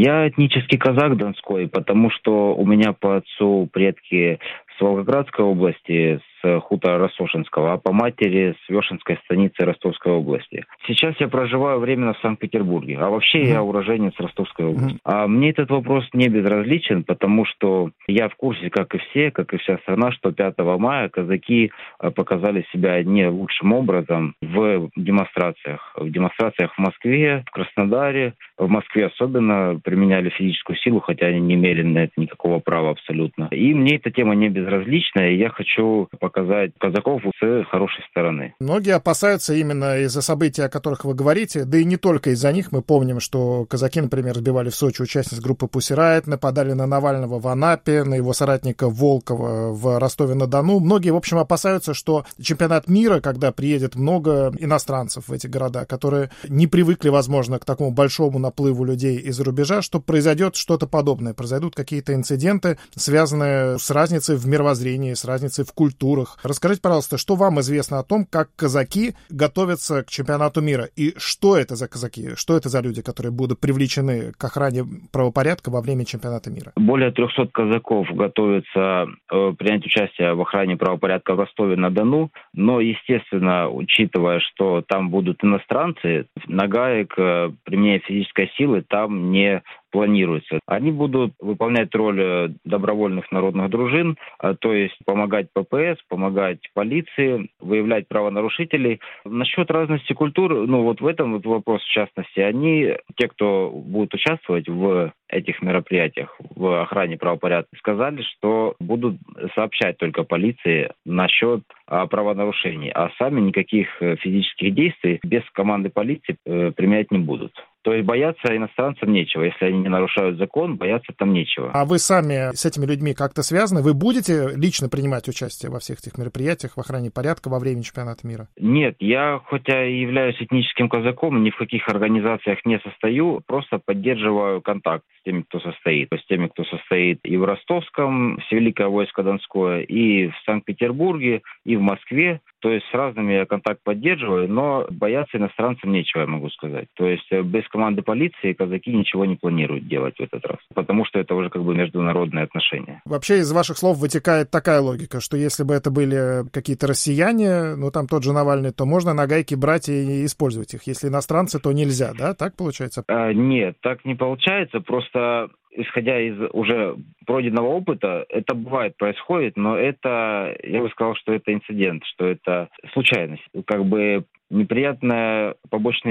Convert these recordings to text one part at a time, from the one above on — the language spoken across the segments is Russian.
Я этнический казах донской, потому что у меня по отцу предки с Волгоградской области, с хутора Рассошинского, а по матери с Вешенской станицы Ростовской области. Сейчас я проживаю временно в Санкт-Петербурге, а вообще я уроженец Ростовской области. А мне этот вопрос не безразличен, потому что я в курсе, как и все, как и вся страна, что 5 мая казаки показали себя не лучшим образом в демонстрациях. В демонстрациях в Москве, в Краснодаре, в Москве особенно применяли физическую силу, хотя они не имели на это никакого права абсолютно. И мне эта тема не безразлична, и я хочу показать казаков с хорошей стороны. Многие опасаются именно из-за событий, о которых вы говорите, да и не только из-за них. Мы помним, что казаки, например, сбивали в Сочи участниц группы Pussy Riot, нападали на Навального в Анапе, на его соратника Волкова в Ростове-на-Дону. Многие, в общем, опасаются, что чемпионат мира, когда приедет много иностранцев в эти города, которые не привыкли, возможно, к такому большому наплыву людей из-за рубежа, что произойдет что-то подобное, произойдут какие-то инциденты, связанные с разницей в мировоззрении, с разницей в культурах. Расскажите, пожалуйста, что вам известно о том, как казаки готовятся к чемпионату мира, и что это за казаки, что это за люди, которые будут привлечены к охране правопорядка во время чемпионата мира? Более 300 казаков готовятся принять участие в охране правопорядка в Ростове-на-Дону, но, естественно, учитывая, что там будут иностранцы, нагайек, применение физической силы там не планируется. Они будут выполнять роль добровольных народных дружин, то есть помогать ППС, помогать полиции, выявлять правонарушителей. Насчет разности культур, вот в этом вот вопрос в частности, они, те, кто будет участвовать в этих мероприятиях, в охране правопорядка, сказали, что будут сообщать только полиции насчет правонарушений, а сами никаких физических действий без команды полиции применять не будут. То есть бояться иностранцам нечего. Если они не нарушают закон, бояться там нечего. А вы сами с этими людьми как-то связаны? Вы будете лично принимать участие во всех этих мероприятиях, в охране порядка во время чемпионата мира? Нет, я хотя и являюсь этническим казаком, ни в каких организациях не состою, просто поддерживаю контакт с теми, кто состоит. То есть с теми, кто состоит и в Ростовском, в Великое войско Донское, и в Санкт-Петербурге, и в Москве. То есть с разными я контакт поддерживаю, но бояться иностранцам нечего, я могу сказать. То есть без команды полиции казаки ничего не планируют делать в этот раз, потому что это уже как бы международные отношения. Вообще из ваших слов вытекает такая логика, что если бы это были какие-то россияне, там тот же Навальный, то можно нагайки брать и использовать их. Если иностранцы, то нельзя, да? Так получается? Нет, так не получается. Просто исходя из уже пройденного опыта, это бывает, происходит, но это, я бы сказал, что это инцидент, что это случайность. Как бы неприятный побочный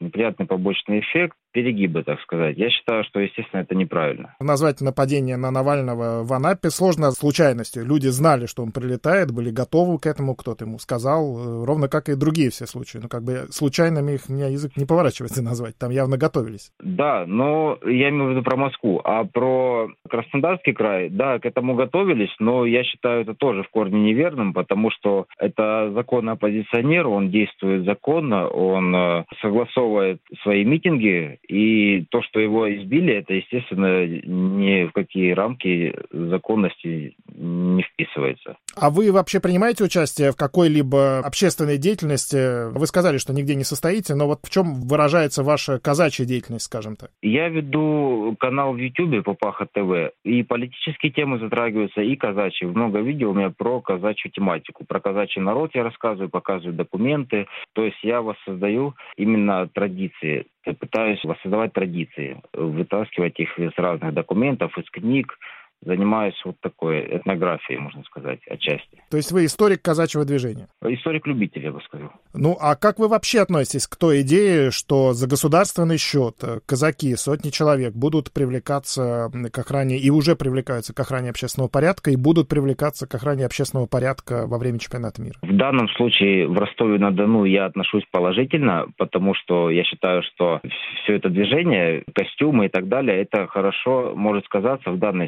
эффект, перегибы, так сказать. Я считаю, что, естественно, это неправильно. Назвать нападение на Навального в Анапе сложно случайностью. Люди знали, что он прилетает, были готовы к этому, кто-то ему сказал, ровно как и другие все случаи. Случайными их, у меня язык не поворачивается назвать, там явно готовились. Да, но я имею в виду про Москву. А про Краснодарский край, да, к этому готовились, но я считаю это тоже в корне неверным, потому что это законный оппозиционер, он действует законно, он согласовывает свои митинги, и то, что его избили, это, естественно, ни в какие рамки законности не вписывается. А вы вообще принимаете участие в какой-либо общественной деятельности? Вы сказали, что нигде не состоите, но в чем выражается ваша казачья деятельность, скажем так? Я веду канал в Ютубе Папаха ТВ, и политические темы затрагиваются, и казачьи. Много видео у меня про казачью тематику. Про казачий народ я рассказываю, показываю документы. То есть я воссоздаю именно традиции. Я пытаюсь воссоздавать традиции, вытаскивать их из разных документов, из книг. Занимаюсь такой этнографией, можно сказать, отчасти. То есть вы историк казачьего движения? Историк-любитель, я бы сказал. А как вы вообще относитесь к той идее, что за государственный счет казаки, сотни человек будут привлекаться к охране, и уже привлекаются к охране общественного порядка, и будут привлекаться к охране общественного порядка во время чемпионата мира? В данном случае в Ростове-на-Дону я отношусь положительно, потому что я считаю, что все это движение, костюмы и так далее, это хорошо может сказаться в данной ситуации,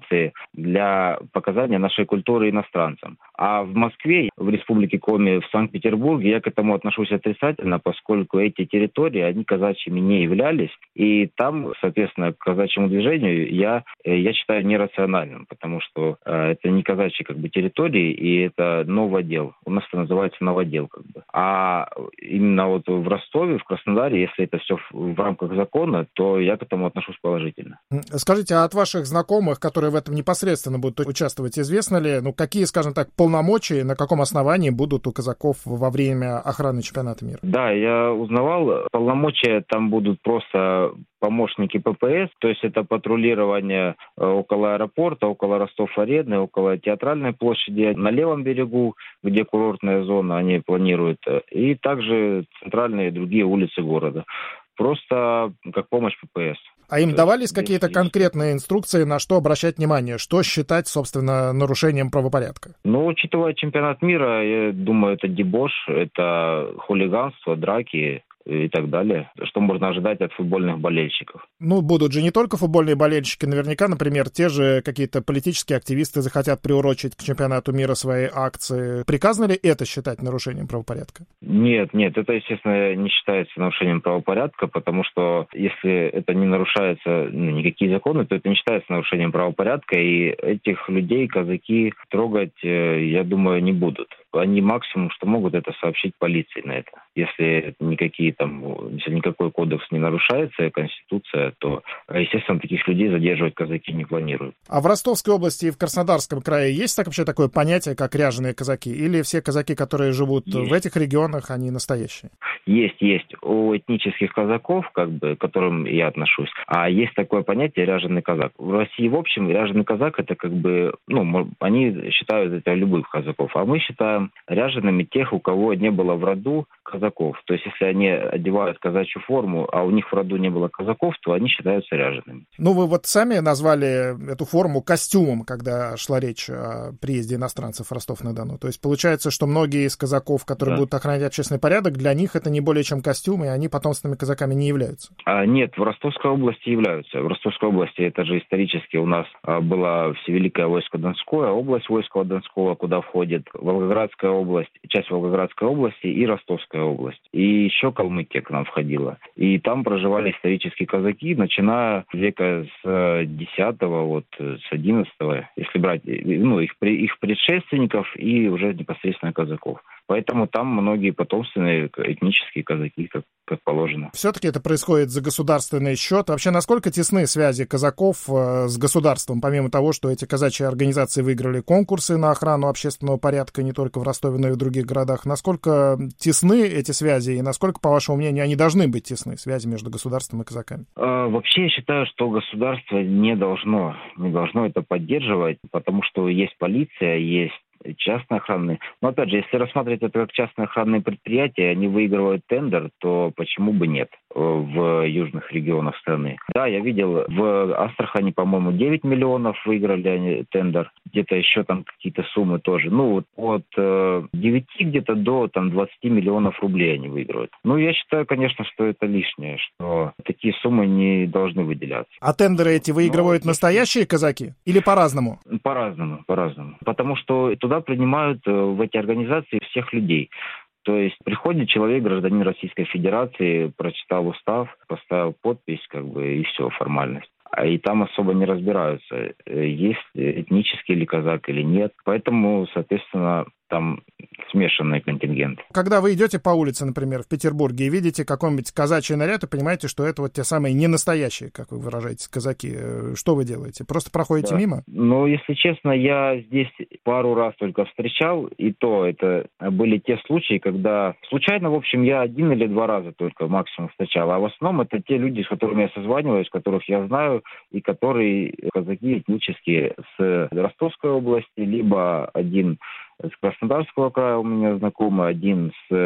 информации для показания нашей культуры иностранцам. А в Москве, в Республике Коми, в Санкт-Петербурге я к этому отношусь отрицательно, поскольку эти территории, они казачьими не являлись. И там, соответственно, к казачьему движению я считаю нерациональным, потому что это не казачьи территории, и это новодел. У нас это называется новодел. А именно вот в Ростове, в Краснодаре, если это все в рамках закона, то я к этому отношусь положительно. Скажите, а от ваших знакомых, которые в этом непосредственно будут участвовать, известно ли, какие, скажем так, полномочия, на каком основании будут у казаков во время охраны чемпионата мира? Да, я узнавал, полномочия там будут просто помощники ППС, то есть это патрулирование около аэропорта, около Ростов-Арены, около Театральной площади, на левом берегу, где курортная зона, они планируют, и также центральные и другие улицы города. Просто как помощь ППС. А им давались какие-то конкретные инструкции, на что обращать внимание, что считать, собственно, нарушением правопорядка? Учитывая чемпионат мира, я думаю, это дебош, это хулиганство, драки и так далее. Что можно ожидать от футбольных болельщиков? Будут же не только футбольные болельщики. Наверняка, например, те же какие-то политические активисты захотят приурочить к чемпионату мира свои акции. Приказано ли это считать нарушением правопорядка? Нет, это, естественно, не считается нарушением правопорядка, потому что если это не нарушаются никакие законы, то это не считается нарушением правопорядка, и этих людей казаки трогать, я думаю, не будут. Они максимум, что могут, это сообщить полиции на это. Если если никакой кодекс не нарушается, Конституция, то, естественно, таких людей задерживать казаки не планируют. А в Ростовской области и в Краснодарском крае есть вообще такое понятие, как ряженые казаки? Или все казаки, которые живут в этих регионах, они настоящие? Есть. У этнических казаков, к которым я отношусь, а есть такое понятие ряженый казак. В России, в общем, ряженый казак, это они считают это любых казаков, а мы считаем ряжеными тех, у кого не было в роду казаков. То есть, если они одевают казачью форму, а у них в роду не было казаков, то они считаются ряжеными. Вы сами назвали эту форму костюмом, когда шла речь о приезде иностранцев в Ростов-на-Дону. То есть, получается, что многие из казаков, которые будут охранять общественный порядок, для них это не более чем костюм, и они потомственными казаками не являются? Нет, в Ростовской области являются. В Ростовской области это же исторически у нас было Всевеликое войско Донское, область войска Донского, куда входит Волгоградская область, часть Волгоградской области и Ростовская область. И еще Калмыкия к нам входила. И там проживали исторические казаки, начиная века с 10-го, с 11-го, если брать их предшественников и уже непосредственно казаков. Поэтому там многие потомственные этнические казаки, как положено. Все-таки это происходит за государственный счет. Вообще, насколько тесны связи казаков с государством, помимо того, что эти казачьи организации выиграли конкурсы на охрану общественного порядка не только в Ростове, но и в других городах? Насколько тесны эти связи и насколько, по вашему мнению, они должны быть тесны, связи между государством и казаками? Вообще, я считаю, что государство не должно это поддерживать, потому что есть полиция, есть частные охранные. Но опять же, если рассматривать это как частные охранные предприятия, они выигрывают тендер, то почему бы нет в южных регионах страны? Да, я видел, в Астрахани, по-моему, 9 миллионов выиграли они тендер. Где-то еще там какие-то суммы тоже. От 9 где-то до 20 миллионов рублей они выигрывают. Я считаю, конечно, что это лишнее, что такие суммы не должны выделяться. А тендеры эти выигрывают настоящие казаки? Или по-разному? По-разному. Потому что туда принимают в эти организации всех людей. То есть приходит человек, гражданин Российской Федерации, прочитал устав, поставил подпись, и все, формальность. И там особо не разбираются, есть этнический ли казак или нет. Поэтому, соответственно, там смешанный контингент. Когда вы идете по улице, например, в Петербурге, и видите какой-нибудь казачий наряд, и понимаете, что это те самые ненастоящие, как вы выражаетесь, казаки, что вы делаете? Просто проходите мимо? Если честно, я здесь пару раз только встречал, и то это были те случаи, когда случайно, в общем, я 1 или 2 раза только максимум встречал, а в основном это те люди, с которыми я созваниваюсь, которых я знаю, и которые казаки этнические с Ростовской области, либо один с Краснодарского края у меня знакомый, один с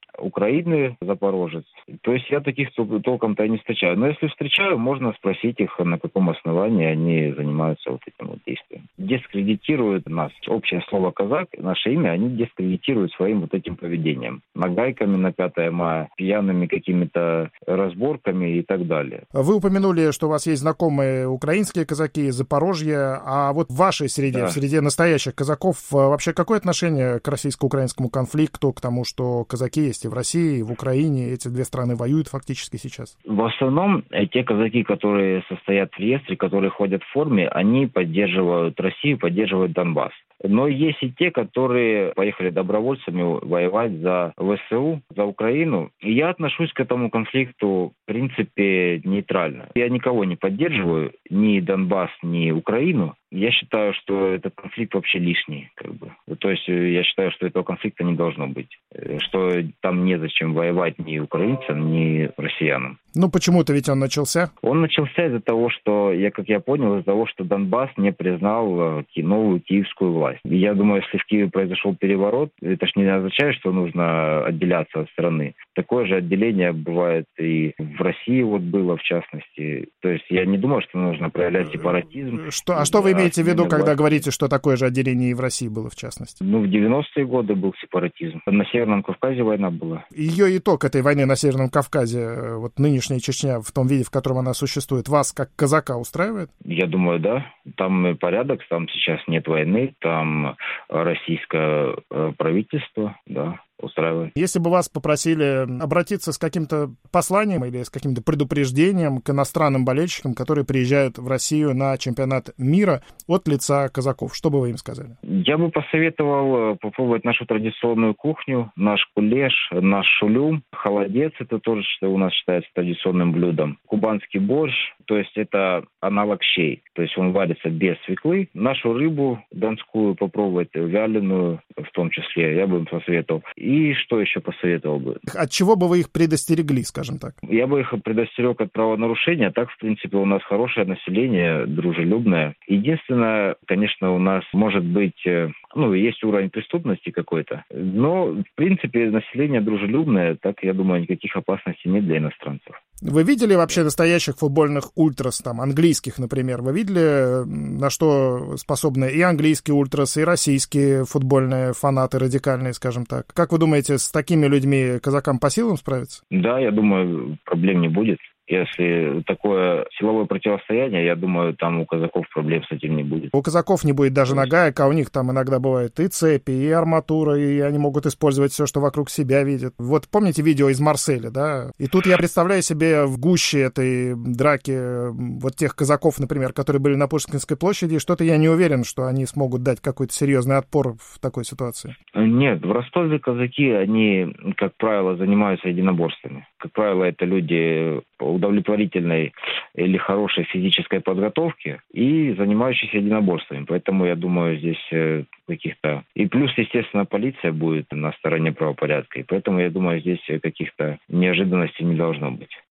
Украины запорожец. То есть я таких толком-то и не встречаю. Но если встречаю, можно спросить их, на каком основании они занимаются вот этим вот действием. Дискредитируют нас. Общее слово «казак», наше имя, они дискредитируют своим вот этим поведением. Нагайками на 5 мая, пьяными какими-то разборками и так далее. Вы упомянули, что у вас есть знакомые украинские казаки из Запорожья, а вот в вашей среде, в среде настоящих казаков, вообще какое отношение к российско-украинскому конфликту, к тому, что казаки есть и в России, и в Украине, эти две страны воюют фактически сейчас? В основном те казаки, которые состоят в реестре, которые ходят в форме, они поддерживают Россию, поддерживают Донбасс. Но есть и те, которые поехали добровольцами воевать за ВСУ, за Украину. И я отношусь к этому конфликту, в принципе, нейтрально. Я никого не поддерживаю, ни Донбасс, ни Украину. Я считаю, что этот конфликт вообще лишний. То есть я считаю, что этого конфликта не должно быть. Что там незачем воевать ни украинцам, ни россиянам. Ну почему-то ведь он начался? Он начался из-за того, что, как я понял, из-за того, что Донбасс не признал новую киевскую власть. Я думаю, если в Киеве произошел переворот, это ж не означает, что нужно отделяться от страны. Такое же отделение бывает и в России было, в частности. То есть я не думаю, что нужно проявлять сепаратизм. А что вы имеете в виду, когда говорите, что такое же отделение и в России было, в частности? В 90-е годы был сепаратизм. На Северном Кавказе война была. Ее итог этой войны на Северном Кавказе, вот нынешняя Чечня, в том виде, в котором она существует, вас как казака устраивает? Я думаю, да. Там порядок, там сейчас нет войны, там российское правительство, да. Устраивает. Если бы вас попросили обратиться с каким-то посланием или с каким-то предупреждением к иностранным болельщикам, которые приезжают в Россию на чемпионат мира от лица казаков, что бы вы им сказали? Я бы посоветовал попробовать нашу традиционную кухню, наш кулеш, наш шулюм. Холодец — это тоже, что у нас считается традиционным блюдом. Кубанский борщ, то есть это аналог щей. То есть он варится без свеклы. Нашу рыбу донскую попробовать, вяленую в том числе, я бы им посоветовал. И что еще посоветовал бы? От чего бы вы их предостерегли, скажем так? Я бы их предостерег от правонарушения. Так, в принципе, у нас хорошее население, дружелюбное. Единственное, конечно, у нас может быть, есть уровень преступности какой-то. Но, в принципе, население дружелюбное. Так, я думаю, никаких опасностей нет для иностранцев. Вы видели вообще настоящих футбольных ультрас, там, английских, например? Вы видели, на что способны и английские ультрас, и российские футбольные фанаты радикальные, скажем так? Как вы думаете, с такими людьми казакам по силам справиться? Да, я думаю, проблем не будет. Если такое силовое противостояние, я думаю, там у казаков проблем с этим не будет. У казаков не будет даже нагаек, а у них там иногда бывает и цепи, и арматура, и они могут использовать все, что вокруг себя видят. Вот помните видео из Марселя, да? И тут я представляю себе в гуще этой драки вот тех казаков, например, которые были на Пушкинской площади, и что-то я не уверен, что они смогут дать какой-то серьезный отпор в такой ситуации. Нет, в Ростове казаки, они, как правило, занимаются единоборствами. Как правило, это люди удовлетворительной или хорошей физической подготовки и занимающиеся единоборствами. Поэтому, я думаю, здесь каких-то... И плюс, естественно, полиция будет на стороне правопорядка. И поэтому, я думаю, здесь каких-то неожиданностей не должно быть.